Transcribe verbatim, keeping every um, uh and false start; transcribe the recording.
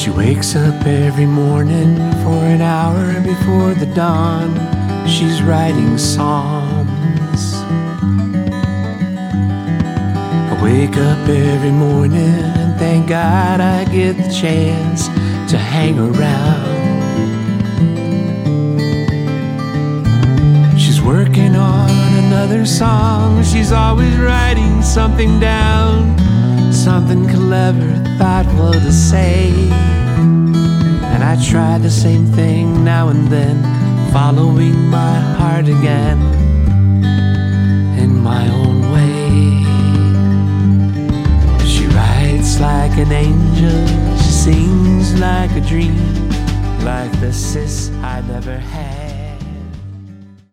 She wakes up every morning for an hour before the dawn. She's writing psalms. I wake up every morning and thank God I get the chance to hang around. She's working on another song. She's always writing something down, something clever, thoughtful to say. And I try the same thing now and then, following my heart again in my own way. She writes like an angel, she sings like a dream, like the sis I never had.